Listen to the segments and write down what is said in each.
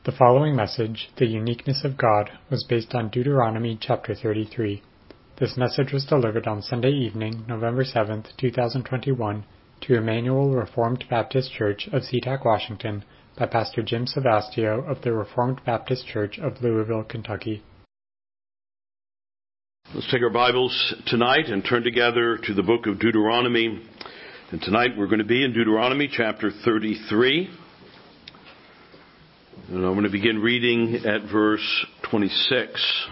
The following message, The Uniqueness of God, was based on Deuteronomy chapter 33. This message was delivered on Sunday evening, November 7th, 2021, to Emmanuel Reformed Baptist Church of SeaTac, Washington, by Pastor Jim Savastio of the Reformed Baptist Church of Louisville, Kentucky. Let's take our Bibles tonight and turn together to the book of Deuteronomy. And tonight we're going to be in Deuteronomy chapter 33. And I'm going to begin reading at verse 26.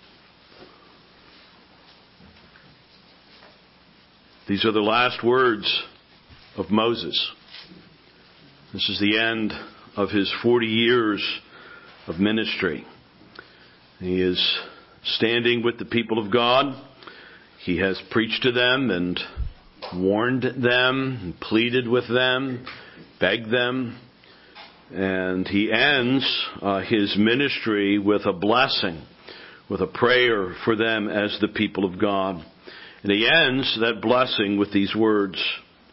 These are the last words of Moses. This is the end of his 40 years of ministry. He is standing with the people of God. He has preached to them and warned them, and pleaded with them, begged them. And he ends his ministry with a blessing, with a prayer for them as the people of God. And he ends that blessing with these words: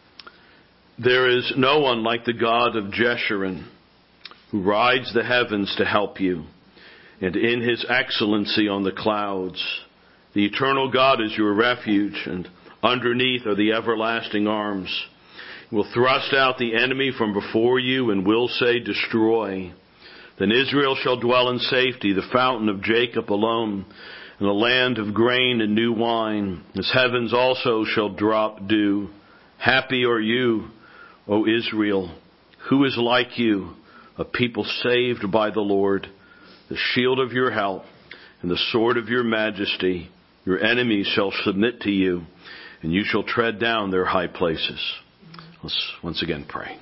"There is no one like the God of Jeshurun, who rides the heavens to help you, and in his excellency on the clouds. The eternal God is your refuge, and underneath are the everlasting arms. He will thrust out the enemy from before you and will say, 'Destroy.' Then Israel shall dwell in safety, the fountain of Jacob alone, in a land of grain and new wine. His heavens also shall drop dew. Happy are you, O Israel. Who is like you, a people saved by the Lord, the shield of your help and the sword of your majesty? Your enemies shall submit to you, and you shall tread down their high places." Let's once again pray.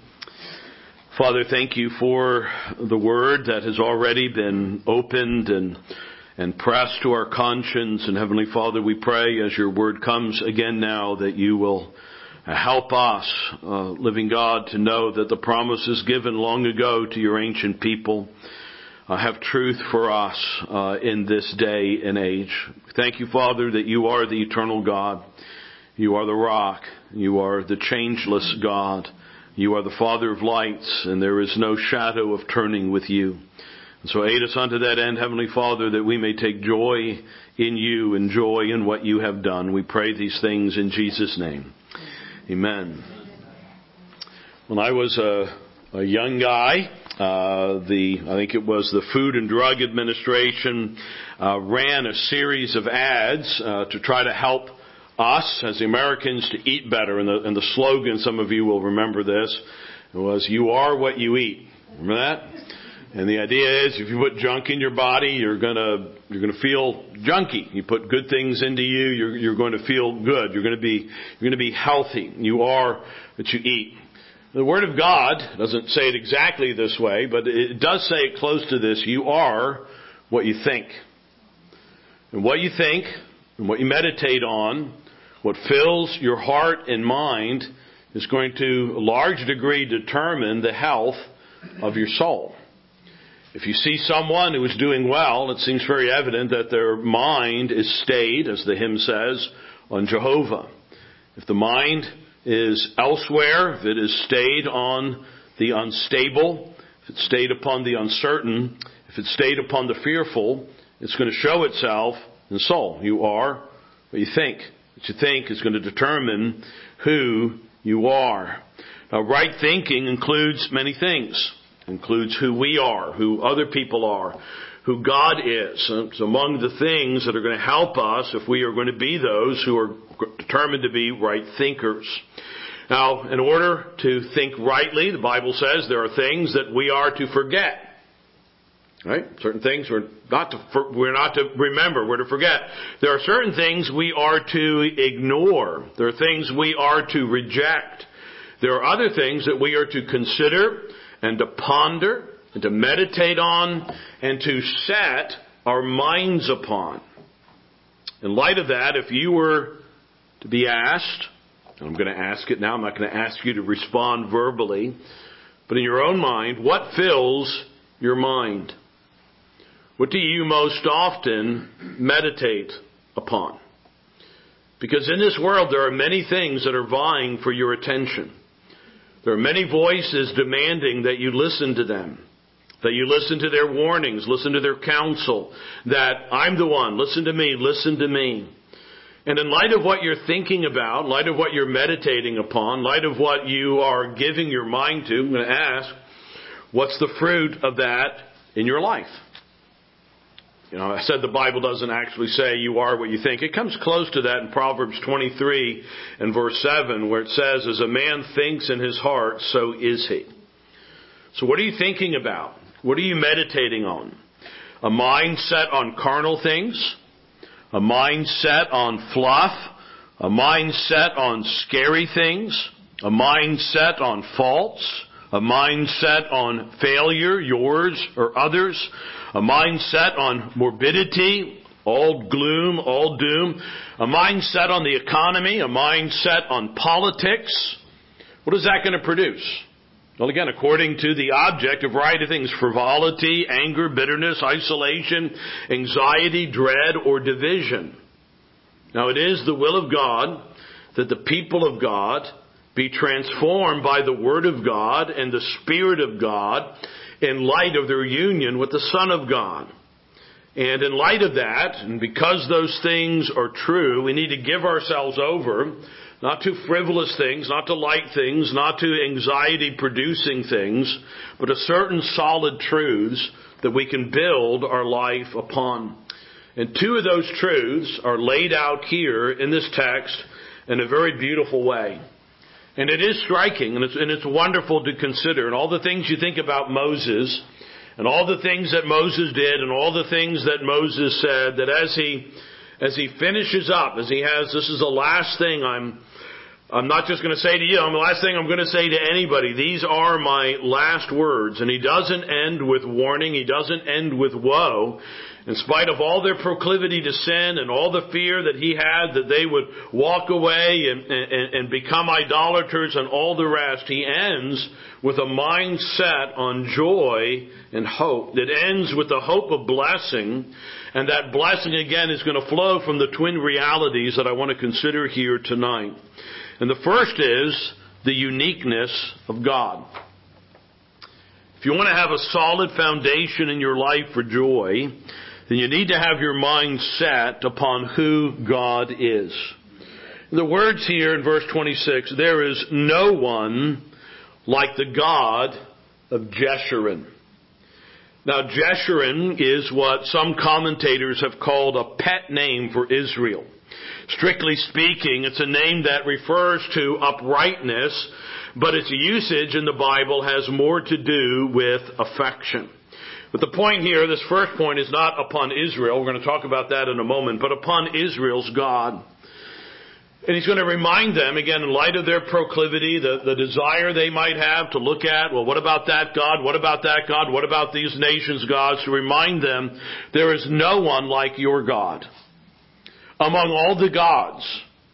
Father, thank you for the word that has already been opened and pressed to our conscience. And Heavenly Father, we pray as your word comes again now that you will help us, living God, to know that the promises given long ago to your ancient people have truth for us in this day and age. Thank you, Father, that you are the eternal God. You are the rock. You are the changeless God. You are the Father of lights, and there is no shadow of turning with you. And so aid us unto that end, Heavenly Father, that we may take joy in you and joy in what you have done. We pray these things in Jesus' name. Amen. When I was a young guy, I think it was the Food and Drug Administration ran a series of ads to try to help us as Americans to eat better. And the slogan, some of you will remember this, was, "You are what you eat." Remember that? And the idea is, if you put junk in your body, you're gonna feel junky. You put good things into you, you're going to feel good. You're going to be healthy. You are what you eat. The Word of God doesn't say it exactly this way, but it does say it close to this: you are what you think. And what you think and what you meditate on, what fills your heart and mind, is going to a large degree determine the health of your soul. If you see someone who is doing well, it seems very evident that their mind is stayed, as the hymn says, on Jehovah. If the mind is elsewhere, if it is stayed on the unstable, if it's stayed upon the uncertain, if it's stayed upon the fearful, it's going to show itself in the soul. You are what you think. What you think is going to determine who you are. Now, right thinking includes many things. It includes who we are, who other people are, who God is. It's among the things that are going to help us if we are going to be those who are determined to be right thinkers. Now, in order to think rightly, the Bible says there are things that we are to forget. Right? Certain things we're not to remember, we're to forget. There are certain things we are to ignore. There are things we are to reject. There are other things that we are to consider and to ponder and to meditate on and to set our minds upon. In light of that, if you were to be asked, and I'm going to ask it now, I'm not going to ask you to respond verbally, but in your own mind, what fills your mind? What do you most often meditate upon? Because in this world there are many things that are vying for your attention. There are many voices demanding that you listen to them. that you listen to their warnings, listen to their counsel, that I'm the one, listen to me, listen to me. And in light of what you're thinking about, in light of what you're meditating upon, in light of what you are giving your mind to, I'm going to ask, what's the fruit of that in your life? You know, I said the Bible doesn't actually say you are what you think. It comes close to that in Proverbs 23 and verse 7, where it says, as a man thinks in his heart, so is he. So what are you thinking about? What are you meditating on? A mind set on carnal things? A mind set on fluff? A mind set on scary things? A mind set on faults? A mind set on failure, yours or others? A mind set on morbidity, all gloom, all doom? A mind set on the economy? A mind set on politics? What is that going to produce? Well, again, according to the object, a variety of things: frivolity, anger, bitterness, isolation, anxiety, dread, or division. Now, it is the will of God that the people of God be transformed by the Word of God and the Spirit of God in light of their union with the Son of God. And in light of that, and because those things are true, we need to give ourselves over not to frivolous things, not to light things, not to anxiety-producing things, but to certain solid truths that we can build our life upon. And two of those truths are laid out here in this text in a very beautiful way. And it is striking, and it's wonderful to consider. And all the things you think about Moses, and all the things that Moses did, and all the things that Moses said, that as he finishes up, as he has, this is the last thing I'm not just going to say to you, the last thing I'm going to say to anybody. These are my last words. And he doesn't end with warning. He doesn't end with woe. In spite of all their proclivity to sin and all the fear that he had that they would walk away and become idolaters and all the rest, he ends with a mind set on joy and hope. It ends with the hope of blessing. And that blessing, again, is going to flow from the twin realities that I want to consider here tonight. And the first is the uniqueness of God. If you want to have a solid foundation in your life for joy, then you need to have your mind set upon who God is. The words here in verse 26, there is no one like the God of Jeshurun. Now, Jeshurun is what some commentators have called a pet name for Israel. Strictly speaking, it's a name that refers to uprightness, but its usage in the Bible has more to do with affection. But the point here, this first point, is not upon Israel. We're going to talk about that in a moment, but upon Israel's God. And he's going to remind them, again, in light of their proclivity, the desire they might have to look at, well, what about that God? What about that God? What about these nations' gods? To remind them, there is no one like your God. Among all the gods,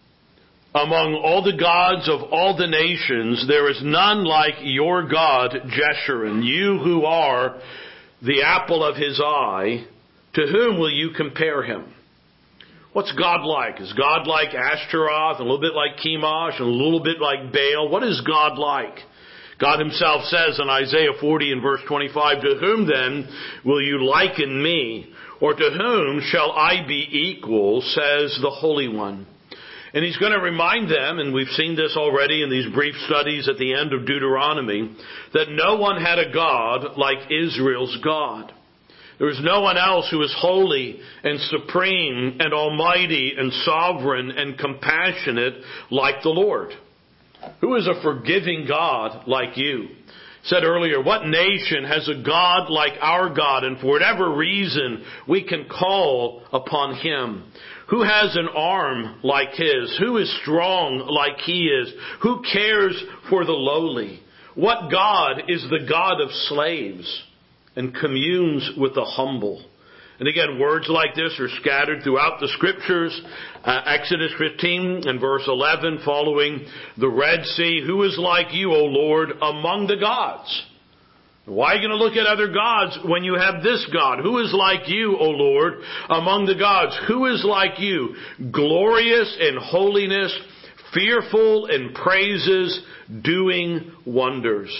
among all the gods of all the nations, there is none like your God, Jeshurun. You who are the apple of his eye, to whom will you compare him? What's God like? Is God like Ashtaroth, a little bit like Chemosh, and a little bit like Baal? What is God like? God himself says in Isaiah 40 and verse 25, to whom then will you liken me? Or to whom shall I be equal, says the Holy One. And he's going to remind them, and we've seen this already in these brief studies at the end of Deuteronomy, that no one had a God like Israel's God. There is no one else who is holy and supreme and almighty and sovereign and compassionate like the Lord. Who is a forgiving God like you? Said earlier, what nation has a God like our God, and for whatever reason we can call upon him? Who has an arm like his? Who is strong like he is? Who cares for the lowly? What God is the God of slaves and communes with the humble? And again, words like this are scattered throughout the Scriptures. Exodus 15 and verse 11, following the Red Sea. Who is like you, O Lord, among the gods? Why are you going to look at other gods when you have this God? Who is like you, O Lord, among the gods? Who is like you, glorious in holiness, fearful in praises, doing wonders?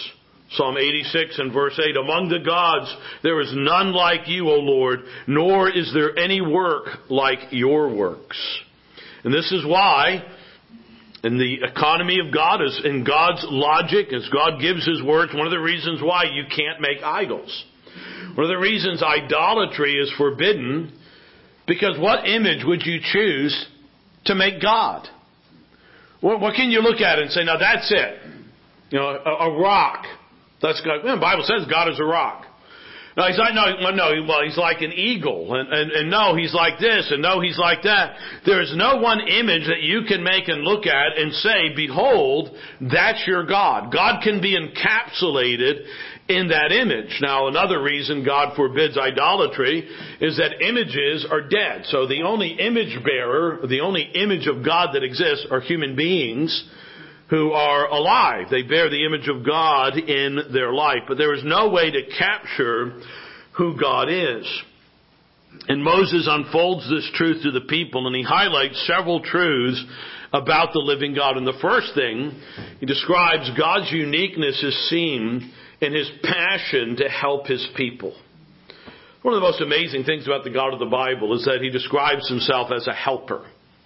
Psalm 86 and verse 8, among the gods there is none like you, O Lord, nor is there any work like your works. And this is why, in the economy of God, as in God's logic, as God gives His words, one of the reasons why you can't make idols. One of the reasons idolatry is forbidden, because what image would you choose to make God? What can you look at and say, now that's it? You know, a rock. That's God. The Bible says God is a rock. No, he's like, well, he's like an eagle. And no, he's like this. And no, he's like that. There is no one image that you can make and look at and say, behold, that's your God. God can be encapsulated in that image. Now, another reason God forbids idolatry is that images are dead. So the only image bearer, the only image of God that exists are human beings who are alive. They bear the image of God in their life. But there is no way to capture who God is. And Moses unfolds this truth to the people, and he highlights several truths about the living God. And the first thing, he describes God's uniqueness is seen in His passion to help His people. One of the most amazing things about the God of the Bible is that He describes Himself as a helper.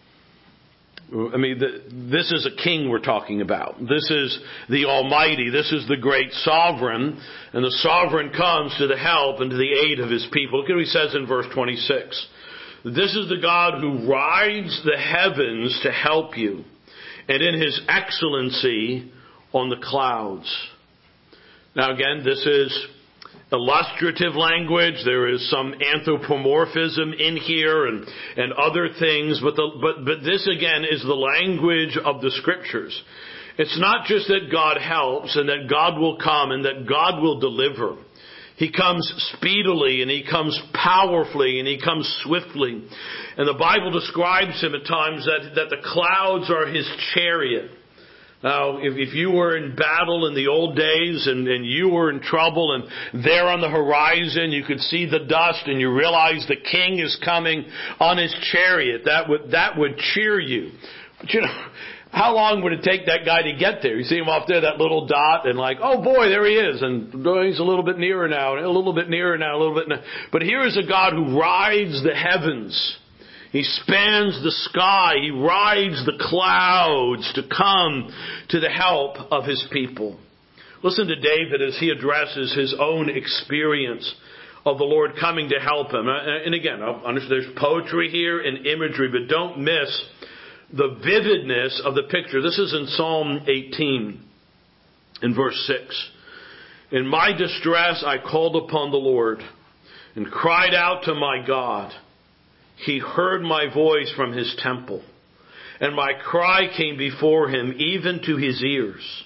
I mean, this is a king we're talking about. This is the Almighty. This is the great sovereign. And the sovereign comes to the help and to the aid of His people. Look at what He says in verse 26. This is the God who rides the heavens to help you, and in His excellency on the clouds. Now again, this is illustrative language. There is some anthropomorphism in here and other things, but this again is the language of the Scriptures. It's not just that God helps and that God will come and that God will deliver. He comes speedily and He comes powerfully and He comes swiftly. And the Bible describes Him at times that the clouds are His chariot. Now, if you were in battle in the old days and you were in trouble and there on the horizon you could see the dust and you realize the king is coming on his chariot, that would cheer you. But you know, how long would it take that guy to get there? You see him off there, that little dot, and like, oh boy, there he is. And he's a little bit nearer now, and a little bit nearer now, a little bit now. But here is a God who rides the heavens. He spans the sky. He rides the clouds to come to the help of His people. Listen to David as he addresses his own experience of the Lord coming to help him. And again, there's poetry here and imagery, but don't miss the vividness of the picture. This is in Psalm 18 in verse 6. In my distress I called upon the Lord and cried out to my God. He heard my voice from His temple, and my cry came before Him, even to His ears.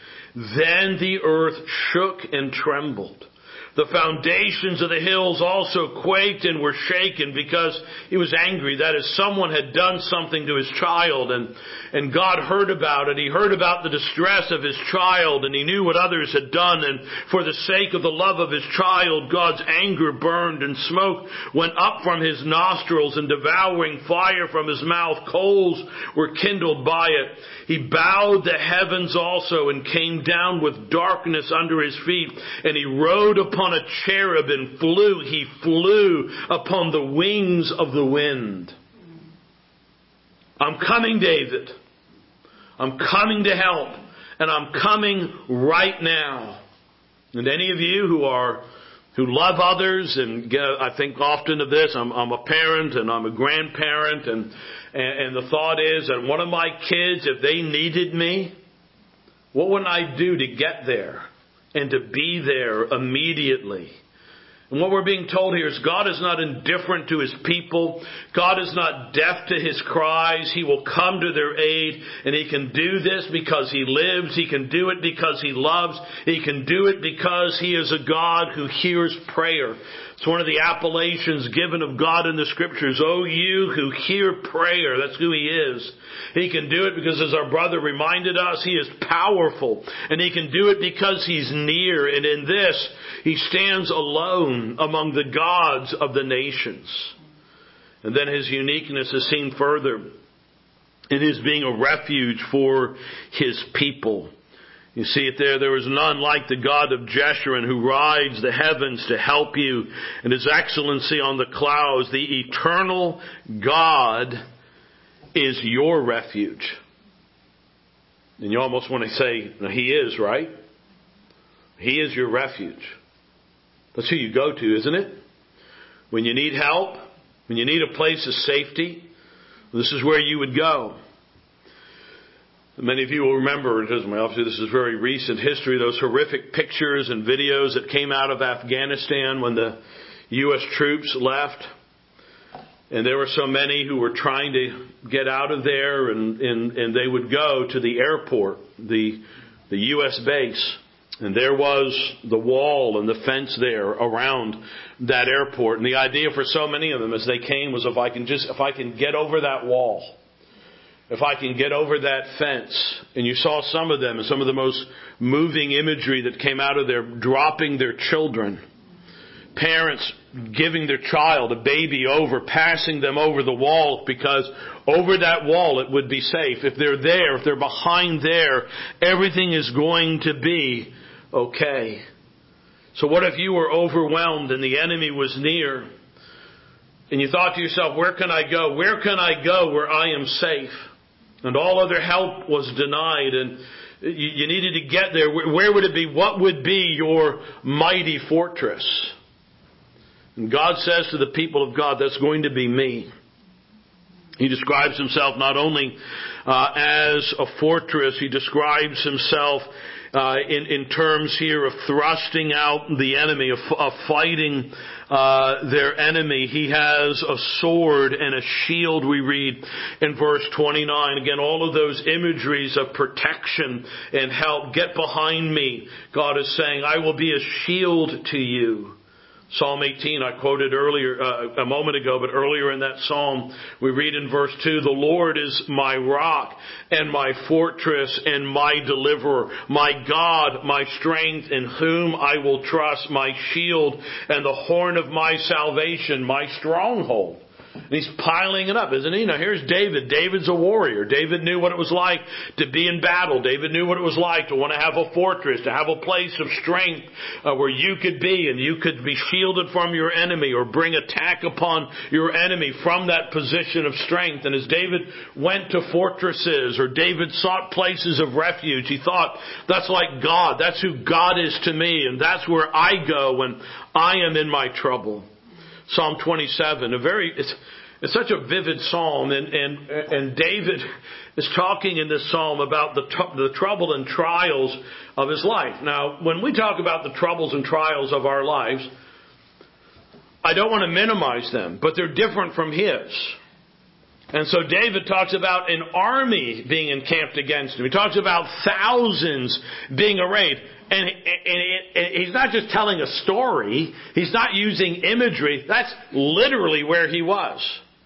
Then the earth shook and trembled. The foundations of the hills also quaked and were shaken because He was angry. That is, someone had done something to His child, and God heard about it. He heard about the distress of His child, and He knew what others had done. And for the sake of the love of His child, God's anger burned, and smoke went up from His nostrils, and devouring fire from His mouth. Coals were kindled by it. He bowed the heavens also, and came down with darkness under His feet. And He rode upon a cherub and flew. He flew upon the wings of the wind. I'm coming, David. I'm coming to help. And I'm coming right now. And any of you who love others, and I think often of this, I'm a parent and I'm a grandparent, and the thought is that one of my kids, if they needed me, what would I do to get there and to be there immediately? And what we're being told here is God is not indifferent to His people. God is not deaf to His cries. He will come to their aid. And He can do this because He lives. He can do it because He loves. He can do it because He is a God who hears prayer. It's one of the appellations given of God in the Scriptures. Oh, you who hear prayer. That's who He is. He can do it because, as our brother reminded us, He is powerful. And He can do it because He's near. And in this, He stands alone among the gods of the nations. And then His uniqueness is seen further in His being a refuge for His people. You see it there. There is none like the God of Jeshurun, who rides the heavens to help you, and His excellency on the clouds. The eternal God is your refuge. And you almost want to say, no, He is, right? He is your refuge. That's who you go to, isn't it? When you need help, when you need a place of safety, this is where you would go. Many of you will remember, obviously this is very recent history, those horrific pictures and videos that came out of Afghanistan when the U.S. troops left. And there were so many who were trying to get out of there, and they would go to the airport, the U.S. base. And there was the wall and the fence there around that airport. And the idea for so many of them as they came was, if I can get over that wall, if I can get over that fence. And you saw some of them, and some of the most moving imagery that came out of there, dropping their children. Parents giving their child, a baby, over, passing them over the wall, because over that wall it would be safe. If they're there, if they're behind there, everything is going to be okay. So what if you were overwhelmed and the enemy was near? And you thought to yourself, where can I go? Where can I go where I am safe? And all other help was denied, and you needed to get there. Where would it be? What would be your mighty fortress? And God says to the people of God, that's going to be me. He describes Himself not only as a fortress, He describes Himself in terms here of thrusting out the enemy, of fighting their enemy. He has a sword and a shield, we read in verse 29. Again, all of those imageries of protection and help. Get behind me, God is saying. I will be a shield to you. Psalm 18, I quoted earlier, a moment ago, but earlier in that psalm, we read in verse 2, the Lord is my rock and my fortress and my deliverer, my God, my strength, in whom I will trust, my shield and the horn of my salvation, my stronghold. And he's piling it up, isn't he? Now here's David. David's a warrior. David knew what it was like to be in battle. David knew what it was like to want to have a fortress, to have a place of strength where you could be and you could be shielded from your enemy or bring attack upon your enemy from that position of strength. And as David went to fortresses, or David sought places of refuge, he thought, that's like God. That's who God is to me, and that's where I go when I am in my trouble. Psalm 27, it's such a vivid psalm, and David is talking in this psalm about the trouble and trials of his life. Now, when we talk about the troubles and trials of our lives, I don't want to minimize them, but they're different from his. And so David talks about an army being encamped against him. He talks about thousands being arrayed. And he's not just telling a story. He's not using imagery. That's literally where he was.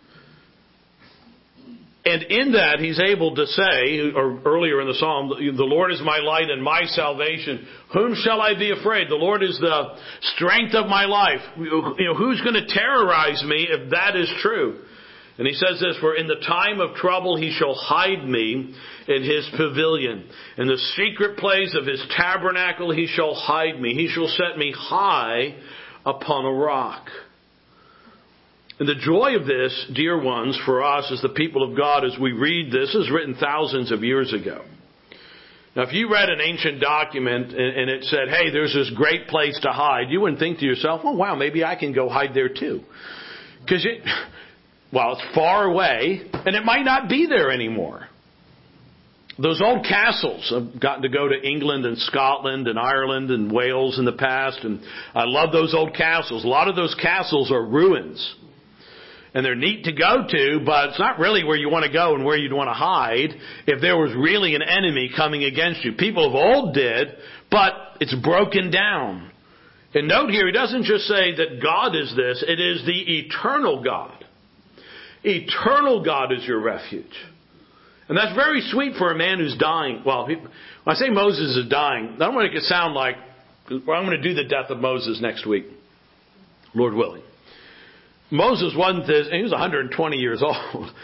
And in that, he's able to say, or earlier in the psalm, the Lord is my light and my salvation. Whom shall I be afraid? The Lord is the strength of my life. Who's going to terrorize me if that is true? And he says this, for in the time of trouble he shall hide me in his pavilion. In the secret place of his tabernacle he shall hide me. He shall set me high upon a rock. And the joy of this, dear ones, for us as the people of God, as we read this, is written thousands of years ago. Now, if you read an ancient document and it said, hey, there's this great place to hide, you wouldn't think to yourself, oh, wow, maybe I can go hide there too. Because it's far away, and it might not be there anymore. Those old castles, I've gotten to go to England and Scotland and Ireland and Wales in the past, and I love those old castles. A lot of those castles are ruins. And they're neat to go to, but it's not really where you want to go and where you'd want to hide if there was really an enemy coming against you. People of old did, but it's broken down. And note here, he doesn't just say that God is this, it is the eternal God. Eternal God is your refuge. And that's very sweet for a man who's dying. Well, when I say Moses is dying, I don't want to make it sound like, well, I'm going to do the death of Moses next week, Lord willing. Moses wasn't this, and he was 120 years old.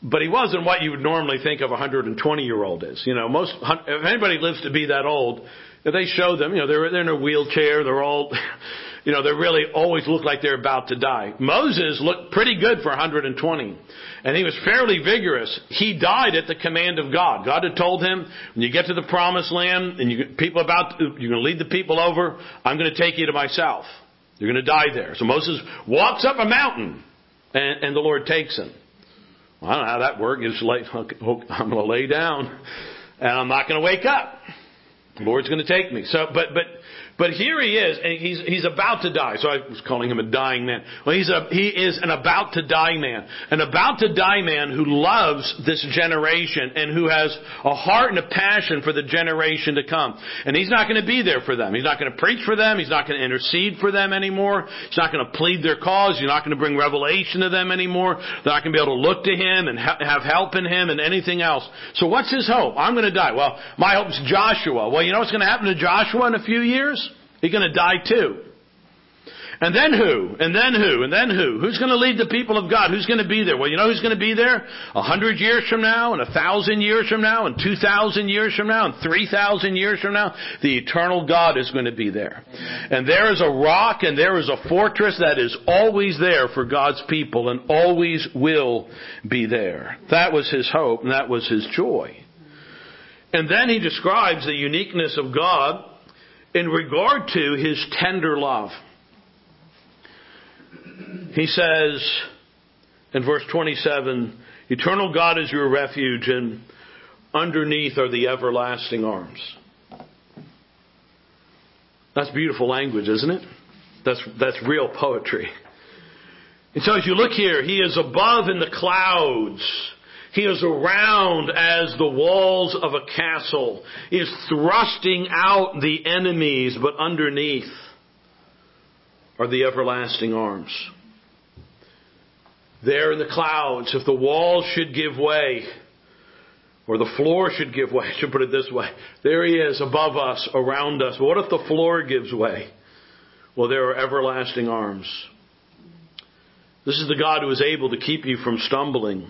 But he wasn't what you would normally think of a 120-year-old is. If anybody lives to be that old, if they show them, they're in a wheelchair, they're all, they really always look like they're about to die. Moses looked pretty good for 120. And he was fairly vigorous. He died at the command of God. God had told him, when you get to the promised land and you're going to lead the people over, I'm going to take you to myself. You're going to die there. So Moses walks up a mountain and the Lord takes him. Well, I don't know how that works. I'm going to lay down and I'm not going to wake up. The Lord's going to take me. So, but here he is, and he's about to die. So I was calling him a dying man. Well, he is an about to die man. An about to die man who loves this generation and who has a heart and a passion for the generation to come. And he's not going to be there for them. He's not going to preach for them. He's not going to intercede for them anymore. He's not going to plead their cause. He's not going to bring revelation to them anymore. They're not going to be able to look to him and have help in him and anything else. So what's his hope? I'm going to die. Well, my hope is Joshua. Well, you know what's going to happen to Joshua in a few years? He's going to die too. And then who? And then who? And then who? Who's going to lead the people of God? Who's going to be there? Well, you know who's going to be there? 100 years from now, and 1,000 years from now, and 2,000 years from now, and 3,000 years from now. The eternal God is going to be there. And there is a rock and there is a fortress that is always there for God's people and always will be there. That was his hope and that was his joy. And then he describes the uniqueness of God in regard to his tender love. He says in verse 27, eternal God is your refuge, and underneath are the everlasting arms. That's beautiful language, isn't it? That's real poetry. And so as you look here, he is above in the clouds. He is around as the walls of a castle. He is thrusting out the enemies, but underneath are the everlasting arms. There in the clouds, if the walls should give way, or the floor should give way, I should put it this way. There he is above us, around us. What if the floor gives way? Well, there are everlasting arms. This is the God who is able to keep you from stumbling.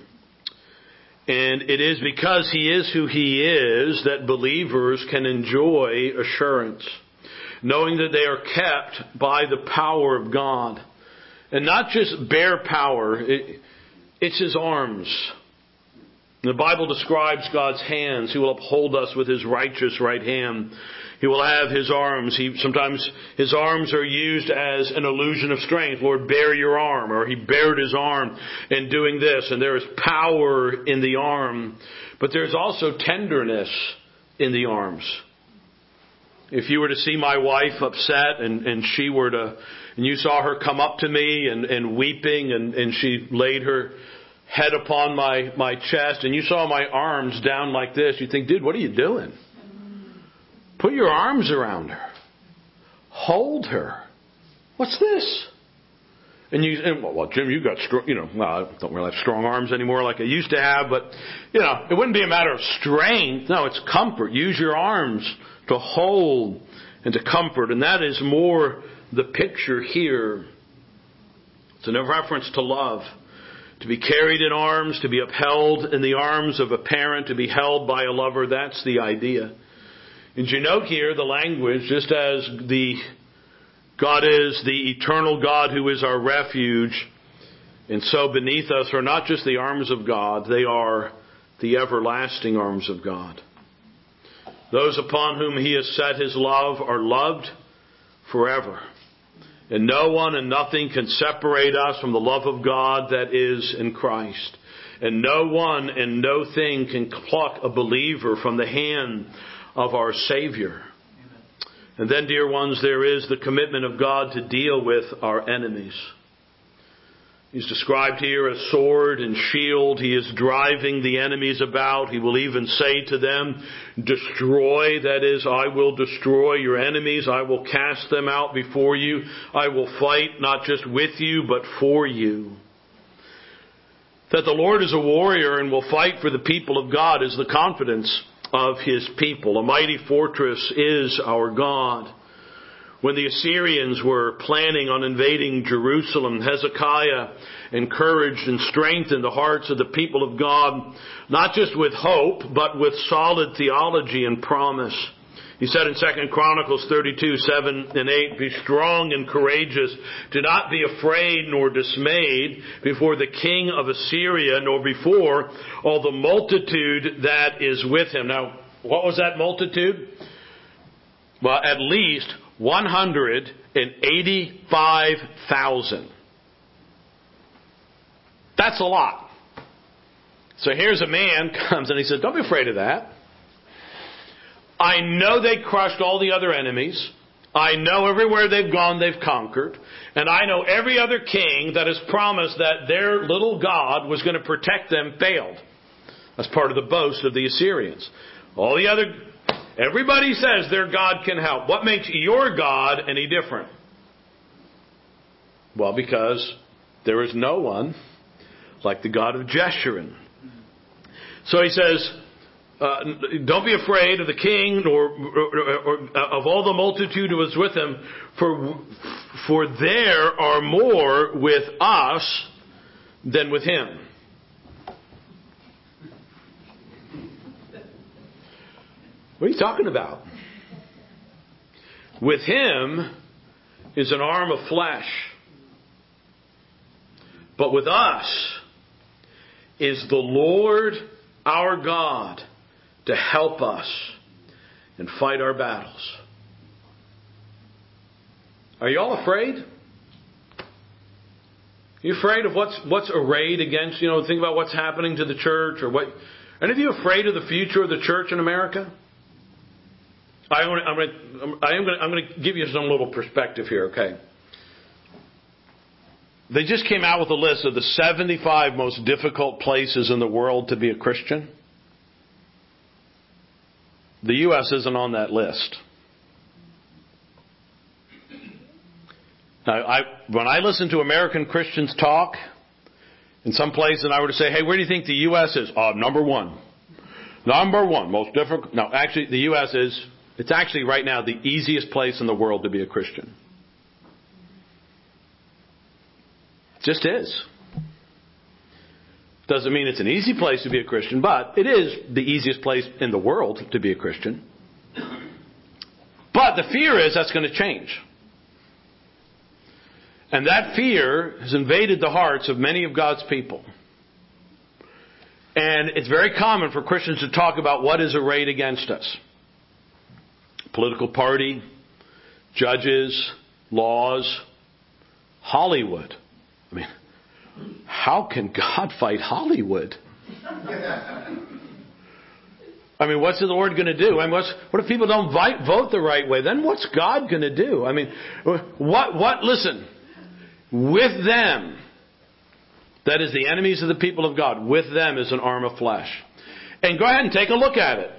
And it is because he is who he is that believers can enjoy assurance, knowing that they are kept by the power of God. And not just bare power, it's his arms. The Bible describes God's hands. He will uphold us with his righteous right hand. He will have his arms. Sometimes his arms are used as an illusion of strength. Lord, bear your arm. Or he bared his arm in doing this. And there is power in the arm. But there's also tenderness in the arms. If you were to see my wife upset and you saw her come up to me and weeping and she laid her head upon my chest and you saw my arms down like this, you'd think, dude, what are you doing? Put your arms around her. Hold her. What's this? And well, Jim, you got strong, I don't really have strong arms anymore like I used to have, but, it wouldn't be a matter of strength. No, it's comfort. Use your arms to hold and to comfort. And that is more the picture here. It's a reference to love. To be carried in arms, to be upheld in the arms of a parent, to be held by a lover, that's the idea. And you note here the language, just as God is the eternal God who is our refuge, and so beneath us are not just the arms of God, they are the everlasting arms of God. Those upon whom he has set his love are loved forever. And no one and nothing can separate us from the love of God that is in Christ. And no one and no thing can pluck a believer from the hand of our Savior. Amen. And then, dear ones, there is the commitment of God to deal with our enemies. He's described here as sword and shield. He is driving the enemies about. He will even say to them, destroy, that is, I will destroy your enemies. I will cast them out before you. I will fight not just with you, but for you. That the Lord is a warrior and will fight for the people of God is the confidence of his people. A mighty fortress is our God. When the Assyrians were planning on invading Jerusalem, Hezekiah encouraged and strengthened the hearts of the people of God, not just with hope, but with solid theology and promise. He said in 2 Chronicles 32, 7 and 8, "Be strong and courageous. Do not be afraid nor dismayed before the king of Assyria, nor before all the multitude that is with him." Now, what was that multitude? Well, at least 185,000. That's a lot. So here's a man comes and he says, "Don't be afraid of that. I know they crushed all the other enemies. I know everywhere they've gone they've conquered. And I know every other king that has promised that their little God was going to protect them failed." That's part of the boast of the Assyrians. Everybody says their God can help. What makes your God any different? Well, because there is no one like the God of Jeshurun. So he says, don't be afraid of the king or of all the multitude who is with him, for there are more with us than with him. What are you talking about? With him is an arm of flesh. But with us is the Lord our God to help us and fight our battles. Are you all afraid? Are you afraid of what's arrayed against, think about what's happening to the church or what? Any of you afraid of the future of the church in America? I'm going to give you some little perspective here, okay? They just came out with a list of the 75 most difficult places in the world to be a Christian. The U.S. isn't on that list. Now, when I listen to American Christians talk, in some places, and I were to say, "Hey, where do you think the U.S. is?" Number one. Number one, most difficult. No, actually, the U.S. it's actually right now the easiest place in the world to be a Christian. It just is. Doesn't mean it's an easy place to be a Christian, but it is the easiest place in the world to be a Christian. But the fear is that's going to change. And that fear has invaded the hearts of many of God's people. And it's very common for Christians to talk about what is arrayed against us. Political party, judges, laws, Hollywood. I mean, how can God fight Hollywood? I mean, what's the Lord going to do? I mean, what if people don't vote the right way? Then what's God going to do? I mean, listen, with them, that is the enemies of the people of God, with them is an arm of flesh. And go ahead and take a look at it.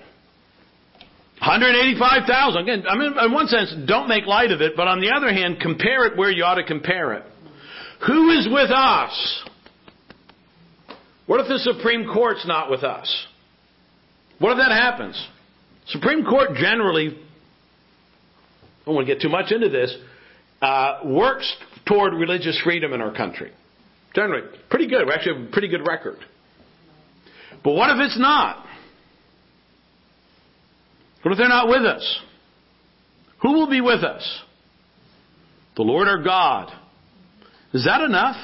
185,000. Again, I mean, in one sense, don't make light of it, but on the other hand, compare it where you ought to compare it. Who is with us? What if the Supreme Court's not with us? What if that happens? Supreme Court generally, I don't want to get too much into this, works toward religious freedom in our country. Generally, pretty good. We actually have a pretty good record. But what if it's not? What if they're not with us? Who will be with us? The Lord our God. Is that enough?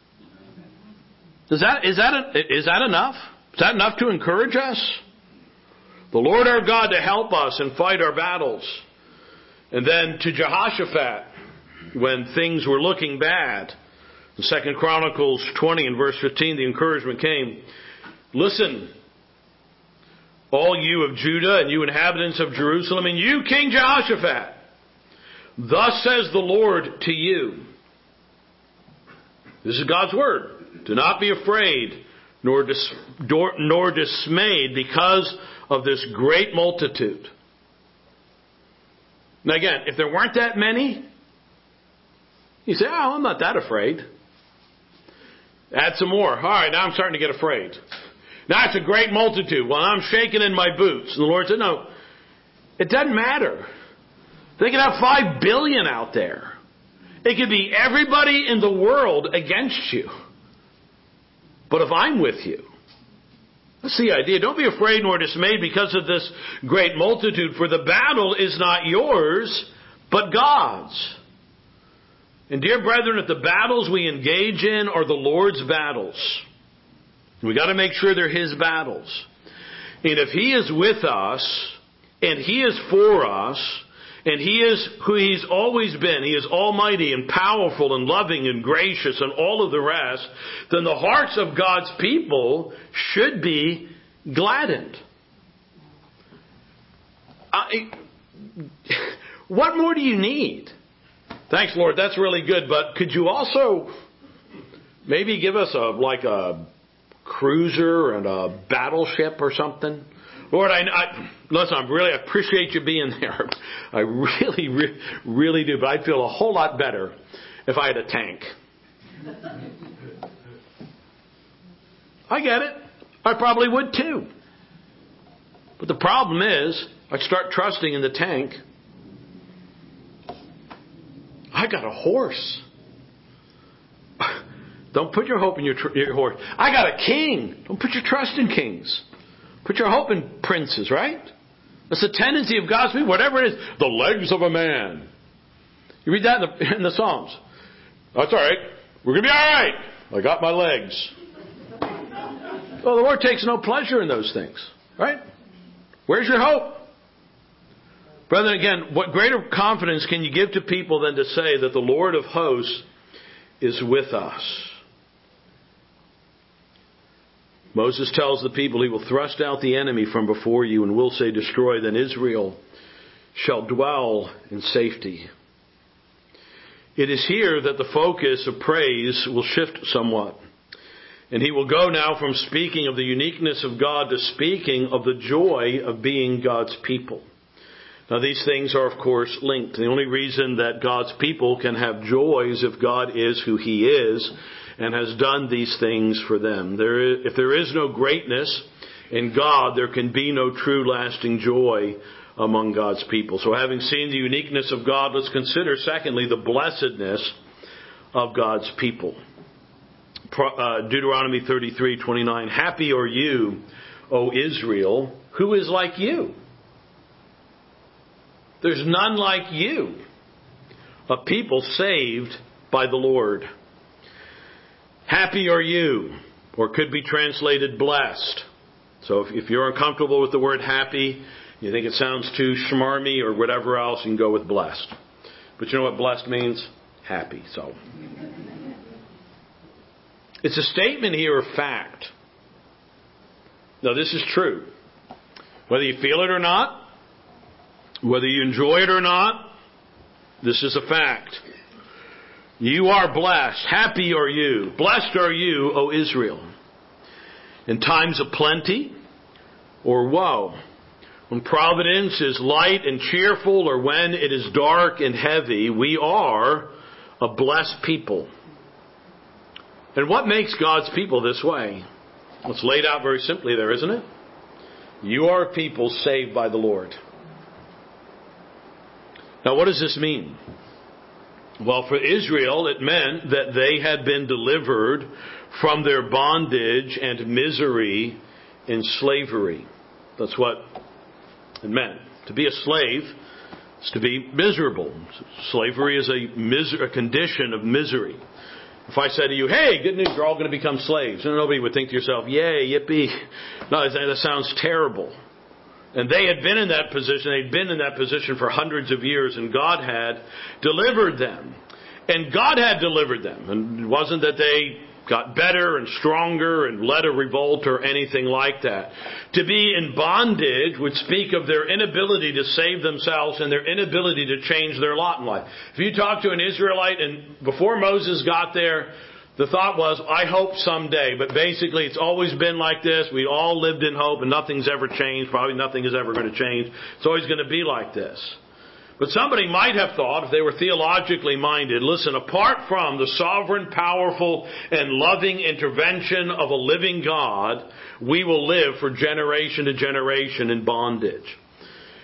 Is that enough? Is that enough to encourage us? The Lord our God to help us and fight our battles. And then to Jehoshaphat, when things were looking bad, in 2 Chronicles 20 and verse 15, the encouragement came. Listen, all you of Judah and you inhabitants of Jerusalem, and you, King Jehoshaphat, thus says the Lord to you. This is God's word. Do not be afraid nor dismayed because of this great multitude. Now again, if there weren't that many, you say, "Oh, I'm not that afraid." Add some more. All right, now I'm starting to get afraid. Now it's a great multitude. Well, I'm shaking in my boots. And the Lord said, no, it doesn't matter. They could have 5 billion out there. It could be everybody in the world against you. But if I'm with you, that's the idea. Don't be afraid nor dismayed because of this great multitude, for the battle is not yours, but God's. And dear brethren, if the battles we engage in are the Lord's battles, we got to make sure they're His battles. And if He is with us, and He is for us, and He is who He's always been, He is almighty and powerful and loving and gracious and all of the rest, then the hearts of God's people should be gladdened. What more do you need? Thanks, Lord, that's really good, but could you also maybe give us a cruiser and a battleship or something? Lord, listen, I appreciate you being there. I really do, but I'd feel a whole lot better if I had a tank. I get it. I probably would too. But the problem is, I'd start trusting in the tank. I got a horse. Don't put your hope in your horse. I got a king. Don't put your trust in kings. Put your hope in princes, right? That's the tendency of God's people, whatever it is. The legs of a man. You read that in the Psalms. That's all right. We're going to be all right. I got my legs. Well, the Lord takes no pleasure in those things, right? Where's your hope? Brethren, again, what greater confidence can you give to people than to say that the Lord of hosts is with us? Moses tells the people, He will thrust out the enemy from before you and will say, destroy. Then Israel shall dwell in safety. It is here that the focus of praise will shift somewhat. And he will go now from speaking of the uniqueness of God to speaking of the joy of being God's people. Now these things are of course linked. The only reason that God's people can have joy is if God is who He is and has done these things for them. If there is no greatness in God, there can be no true lasting joy among God's people. So having seen the uniqueness of God, let's consider secondly the blessedness of God's people. Deuteronomy 33:29. Happy are you, O Israel, who is like you. There's none like you, a people saved by the Lord. Happy are you, or could be translated blessed. So if you're uncomfortable with the word happy, you think it sounds too schmarmy or whatever else, you can go with blessed. But you know what blessed means? Happy. So it's a statement here of fact. Now this is true. Whether you feel it or not, whether you enjoy it or not, this is a fact. You are blessed. Happy are you. Blessed are you, O Israel. In times of plenty or woe, when providence is light and cheerful or when it is dark and heavy, we are a blessed people. And what makes God's people this way? Well, it's laid out very simply there, isn't it? You are a people saved by the Lord. Now, what does this mean? Well, for Israel, it meant that they had been delivered from their bondage and misery in slavery. That's what it meant. To be a slave is to be miserable. Slavery is a condition of misery. If I said to you, hey, good news, you're all going to become slaves, and nobody would think to yourself, yay, yippee. No, that sounds terrible. And they had been in that position. They'd been in that position for hundreds of years, and God had delivered them. And God had delivered them. And it wasn't that they got better and stronger and led a revolt or anything like that. To be in bondage would speak of their inability to save themselves and their inability to change their lot in life. If you talk to an Israelite, and before Moses got there, the thought was, I hope someday. But basically, it's always been like this. We all lived in hope, and nothing's ever changed. Probably nothing is ever going to change. It's always going to be like this. But somebody might have thought, if they were theologically minded, listen, apart from the sovereign, powerful, and loving intervention of a living God, we will live for generation to generation in bondage.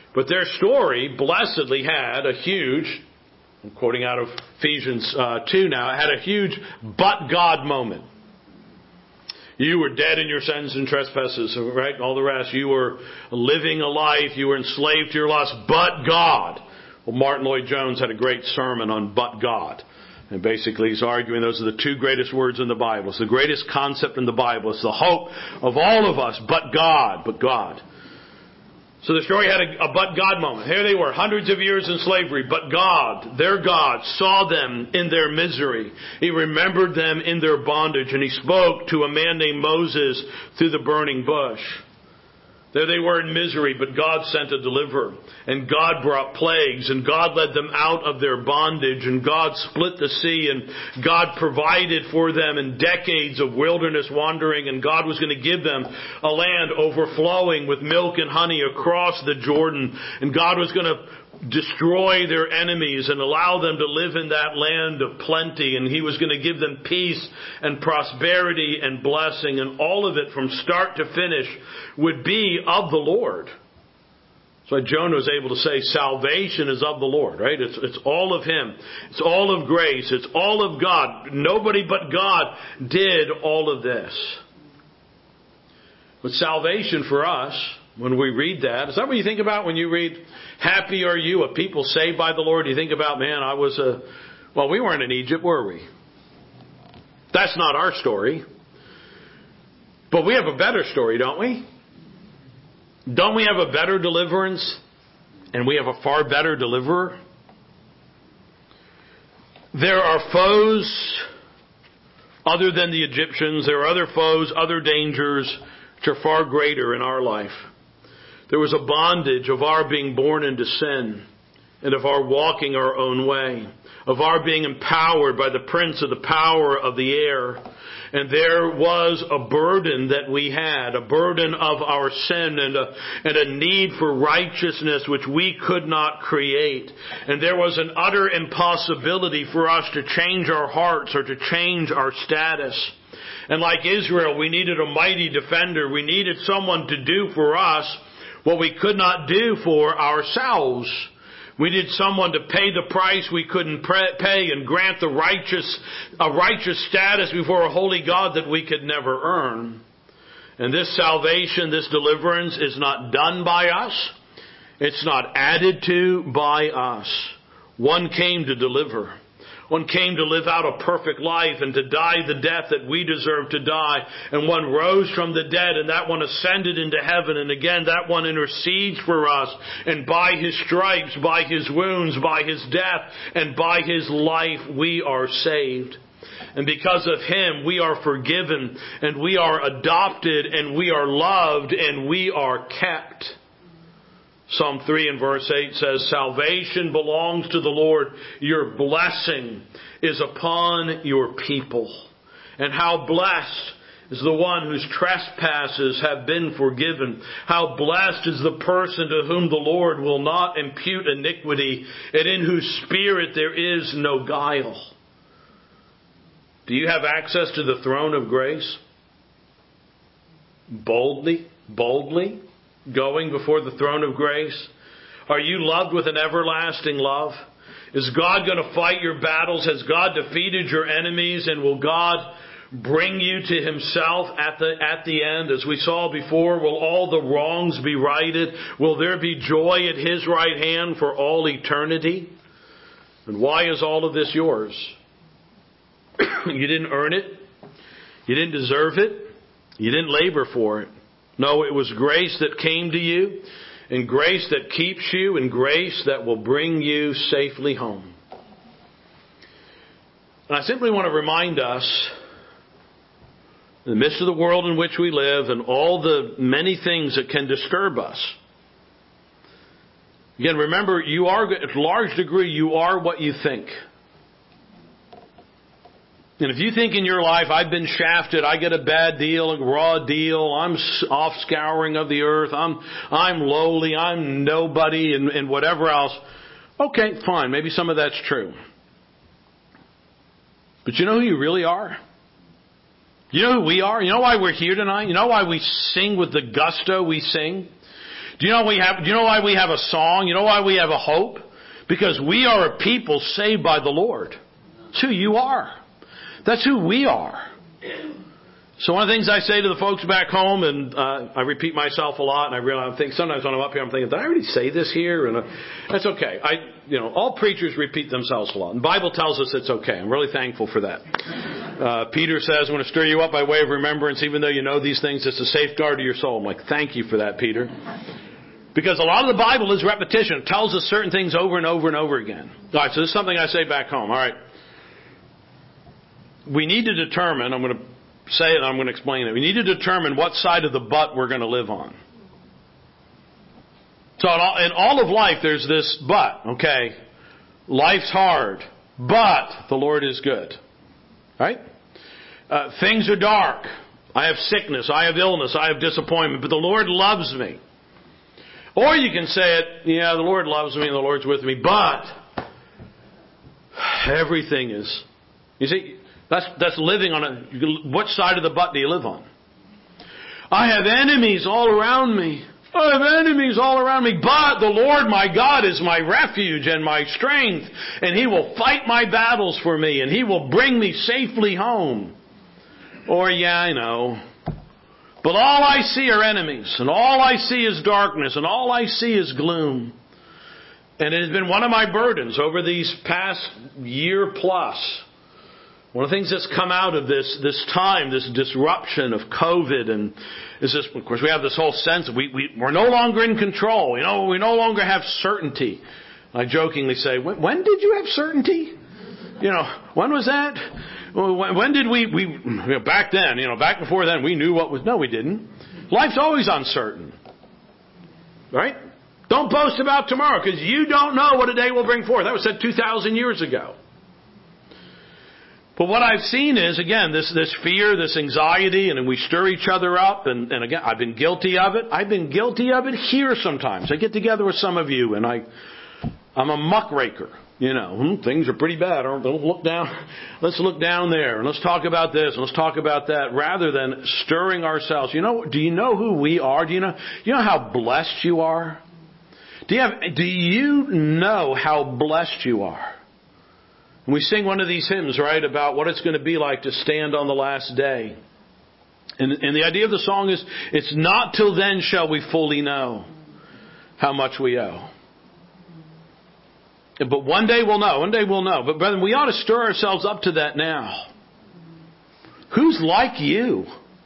But their story blessedly had a huge, I'm quoting out of Ephesians 2 now, it had a huge but God moment. You were dead in your sins and trespasses, right? All the rest. You were living a life. You were enslaved to your lust, but God. Well, Martin Lloyd-Jones had a great sermon on but God. And basically he's arguing those are the two greatest words in the Bible. It's the greatest concept in the Bible. It's the hope of all of us, but God, but God. So the story had a but God moment. Here they were, hundreds of years in slavery, but God, their God, saw them in their misery. He remembered them in their bondage, and He spoke to a man named Moses through the burning bush. There they were in misery, but God sent a deliverer. And God brought plagues, and God led them out of their bondage, and God split the sea, and God provided for them in decades of wilderness wandering, and God was going to give them a land overflowing with milk and honey across the Jordan. And God was going to destroy their enemies and allow them to live in that land of plenty, and He was going to give them peace and prosperity and blessing, and all of it from start to finish would be of the Lord. That's why Jonah was able to say salvation is of the Lord, right? It's all of Him. It's all of grace. It's all of God. Nobody but God did all of this. But salvation for us, when we read that, is that what you think about when you read, happy are you, a people saved by the Lord? You think about, man, well, we weren't in Egypt, were we? That's not our story. But we have a better story, don't we? Don't we have a better deliverance? And we have a far better deliverer? There are foes other than the Egyptians. There are other foes, other dangers, which are far greater in our life. There was a bondage of our being born into sin and of our walking our own way, of our being empowered by the prince of the power of the air. And there was a burden that we had, a burden of our sin and a need for righteousness which we could not create. And there was an utter impossibility for us to change our hearts or to change our status. And like Israel, we needed a mighty defender. We needed someone to do for us what we could not do for ourselves. We needed someone to pay the price we couldn't pay and grant a righteous status before a holy God that we could never earn. And this salvation, this deliverance is not done by us. It's not added to by us. One came to deliver. One came to live out a perfect life and to die the death that we deserve to die. And one rose from the dead, and that one ascended into heaven. And again, that one intercedes for us. And by His stripes, by His wounds, by His death, and by His life, we are saved. And because of Him, we are forgiven, and we are adopted, and we are loved, and we are kept. Psalm 3 and verse 8 says, salvation belongs to the Lord. Your blessing is upon your people. And how blessed is the one whose trespasses have been forgiven. How blessed is the person to whom the Lord will not impute iniquity, and in whose spirit there is no guile. Do you have access to the throne of grace? Boldly going before the throne of grace? Are you loved with an everlasting love? Is God going to fight your battles? Has God defeated your enemies? And will God bring you to Himself at the end? As we saw before, will all the wrongs be righted? Will there be joy at His right hand for all eternity? And why is all of this yours? You didn't earn it. You didn't deserve it. You didn't labor for it. No, it was grace that came to you, and grace that keeps you, and grace that will bring you safely home. And I simply want to remind us, in the midst of the world in which we live and all the many things that can disturb us, again, remember, you are, to a large degree, you are what you think. And if you think in your life, I've been shafted, I get a bad deal, a raw deal, I'm off scouring of the earth, I'm lowly, I'm nobody, and whatever else, okay, fine, maybe some of that's true. But you know who you really are? You know who we are? You know why we're here tonight? You know why we sing with the gusto we sing? Do you know why we have a song? You know why we have a hope? Because we are a people saved by the Lord. That's who you are. That's who we are. So one of the things I say to the folks back home, and I repeat myself a lot, and I think sometimes when I'm up here, I'm thinking, did I already say this here? And that's okay. All preachers repeat themselves a lot. And the Bible tells us it's okay. I'm really thankful for that. Peter says, I'm going to stir you up by way of remembrance, even though you know these things, it's a safeguard to your soul. I'm like, thank you for that, Peter. Because a lot of the Bible is repetition. It tells us certain things over and over and over again. All right, so this is something I say back home. All right. We need to determine, I'm going to say it, I'm going to explain it. We need to determine what side of the butt we're going to live on. So in all of life, there's this but, okay? Life's hard, but the Lord is good. Right? Things are dark. I have sickness, I have illness, I have disappointment, but the Lord loves me. Or you can say it, yeah, the Lord loves me and the Lord's with me, but everything is. You see, that's living on what side of the butt do you live on? I have enemies all around me. I have enemies all around me, but the Lord my God is my refuge and my strength, and He will fight my battles for me, and He will bring me safely home. Or, yeah, I know. But all I see are enemies, and all I see is darkness, and all I see is gloom. And it has been one of my burdens over these past year plus. One of the things that's come out of this time, this disruption of COVID, and is this, of course, we have this whole sense that we're no longer in control. We no longer have certainty. I jokingly say, when did you have certainty? When was that? When did we back then, back before then, we knew what was, no, we didn't. Life's always uncertain. Right? Don't boast about tomorrow, because you don't know what a day will bring forth. That was said 2,000 years ago. But what I've seen is, again, this fear, this anxiety, and we stir each other up, and again, I've been guilty of it. I've been guilty of it here sometimes. I get together with some of you, and I'm a muckraker. Things are pretty bad. Don't look down. Let's look down there, and let's talk about this, and let's talk about that, rather than stirring ourselves. Do you know who we are? Do you know how blessed you are? Do you know how blessed you are? And we sing one of these hymns, right, about what it's going to be like to stand on the last day. And the idea of the song is, it's not till then shall we fully know how much we owe. But one day we'll know. One day we'll know. But brethren, we ought to stir ourselves up to that now. Who's like you?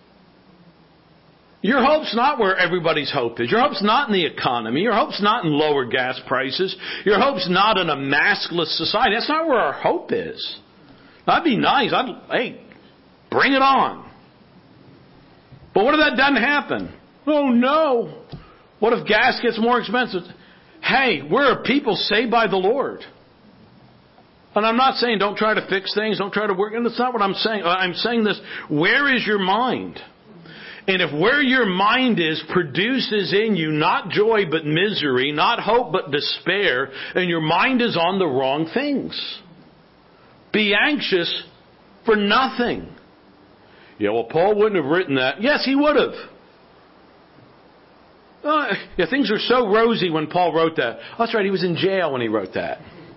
Your hope's not where everybody's hope is. Your hope's not in the economy. Your hope's not in lower gas prices. Your hope's not in a maskless society. That's not where our hope is. That'd be nice. Hey, bring it on. But what if that doesn't happen? Oh no. What if gas gets more expensive? Hey, we're a people saved by the Lord. And I'm not saying don't try to fix things, don't try to work. And that's not what I'm saying. I'm saying this, where is your mind? And if where your mind is produces in you not joy but misery, not hope but despair, and your mind is on the wrong things. Be anxious for nothing. Yeah, well, Paul wouldn't have written that. Yes, he would have. Things are so rosy when Paul wrote that. That's right, he was in jail when he wrote that.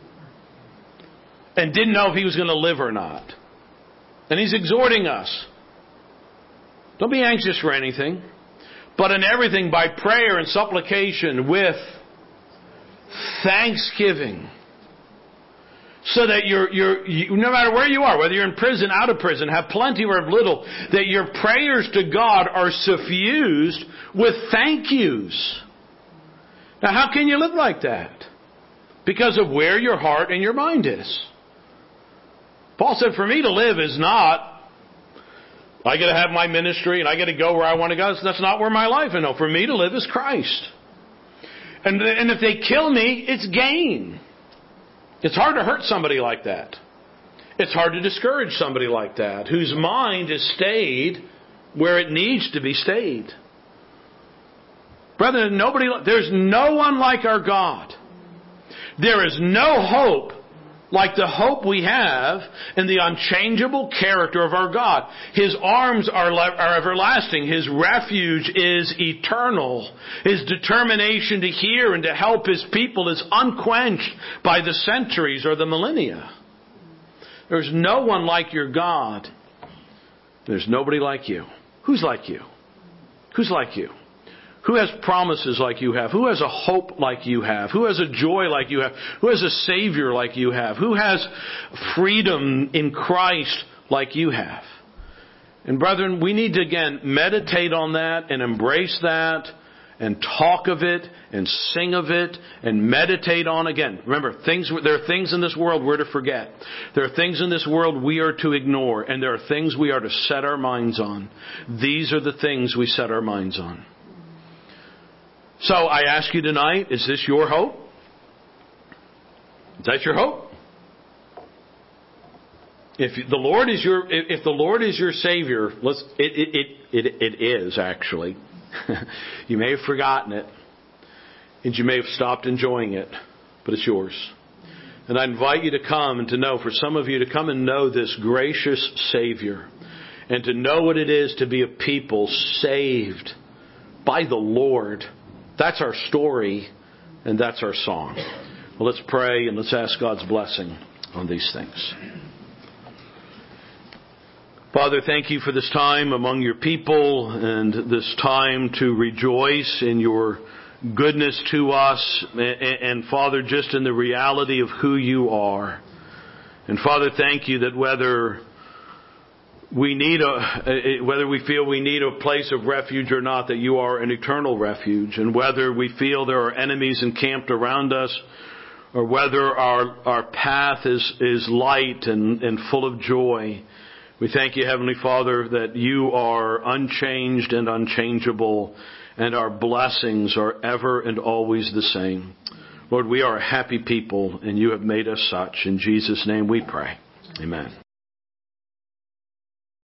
And didn't know if he was going to live or not. And he's exhorting us. Don't be anxious for anything, but in everything by prayer and supplication with thanksgiving. So that no matter where you are, whether you're in prison, out of prison, have plenty or have little, that your prayers to God are suffused with thank yous. Now how can you live like that? Because of where your heart and your mind is. Paul said, for me to live is not, I got to have my ministry and I got to go where I want to go. That's not where my life is. No, for me to live is Christ. And if they kill me, it's gain. It's hard to hurt somebody like that. It's hard to discourage somebody like that, whose mind is stayed where it needs to be stayed. Brethren, there's no one like our God. There is no hope like the hope we have in the unchangeable character of our God. His arms are everlasting. His refuge is eternal. His determination to hear and to help His people is unquenched by the centuries or the millennia. There's no one like your God. There's nobody like you. Who's like you? Who's like you? Who has promises like you have? Who has a hope like you have? Who has a joy like you have? Who has a Savior like you have? Who has freedom in Christ like you have? And brethren, we need to again meditate on that and embrace that and talk of it and sing of it and meditate on again. Remember, there are things in this world we're to forget. There are things in this world we are to ignore, and there are things we are to set our minds on. These are the things we set our minds on. So I ask you tonight, is this your hope? Is that your hope? If the Lord is your Savior, it is actually. You may have forgotten it, and you may have stopped enjoying it, but it's yours. And I invite you to come and to know, for some of you to come and know this gracious Savior, and to know what it is to be a people saved by the Lord. That's our story, and that's our song. Well, let's pray and let's ask God's blessing on these things. Father, thank you for this time among your people and this time to rejoice in your goodness to us. And Father, just in the reality of who you are. And Father, thank you that whether we feel we need a place of refuge or not, that you are an eternal refuge. And whether we feel there are enemies encamped around us, or whether our path is light and full of joy, we thank you, Heavenly Father, that you are unchanged and unchangeable, and our blessings are ever and always the same. Lord, we are a happy people, and you have made us such. In Jesus' name we pray. Amen.